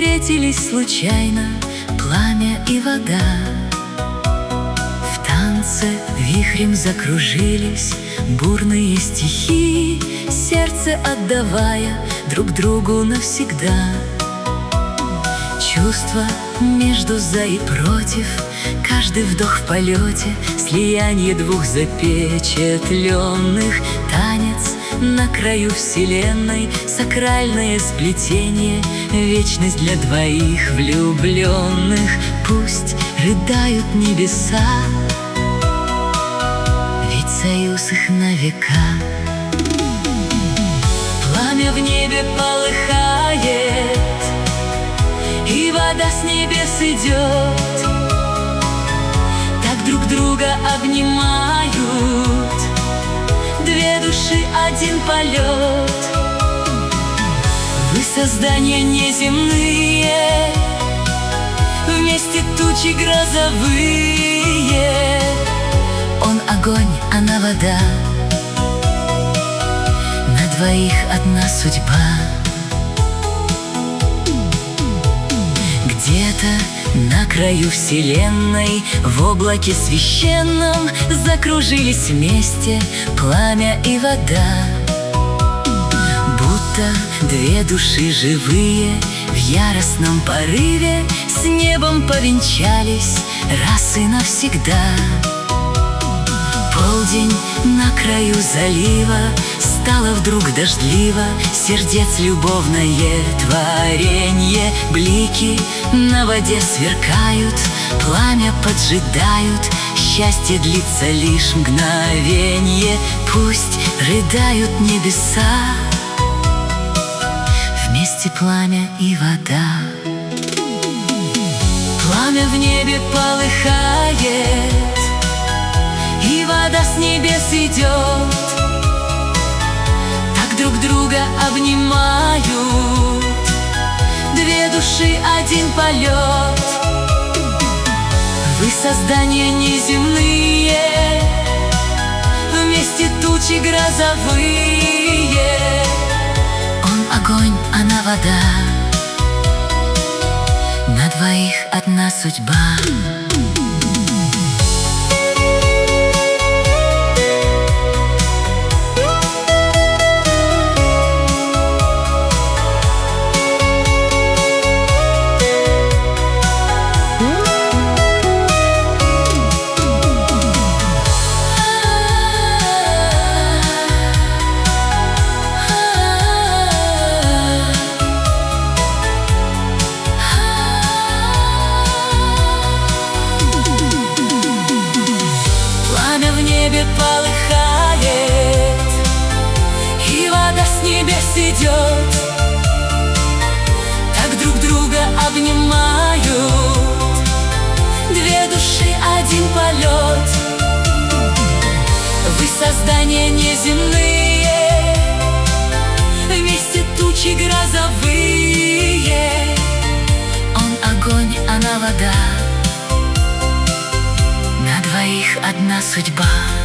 встретились случайно пламя и вода. В танце вихрем закружились бурные стихи, сердце отдавая друг другу навсегда. Чувства между за и против, каждый вдох в полете, слияние двух запечатленных, танец на краю вселенной, сакральное сплетение, вечность для двоих влюбленных. Пусть рыдают небеса, ведь союз их на века. Пламя в небе полыхает, и вода с небес идет, так друг друга обнимают две души, один полет. Вы создания неземные, вместе тучи грозовые. Он огонь, она вода, на двоих одна судьба. Где-то на краю вселенной, в облаке священном, закружились вместе пламя и вода. Будто две души живые в яростном порыве с небом повенчались раз и навсегда. Полдень на краю залива, стало вдруг дождливо, сердец любовное творенье. Блики на воде сверкают, пламя поджидают, счастье длится лишь мгновенье. Пусть рыдают небеса, вместе пламя и вода. Пламя в небе полыхает, и вода с небес идет, так друг друга обнимают две души, один полет. Вы создания неземные, вместе тучи грозовые. Он огонь, она вода, на двоих одна судьба. Небе полыхает, и вода с небес идет, так друг друга обнимают две души, один полет. Вы создания неземные, вместе тучи грозовые. Он огонь, она вода, на двоих одна судьба.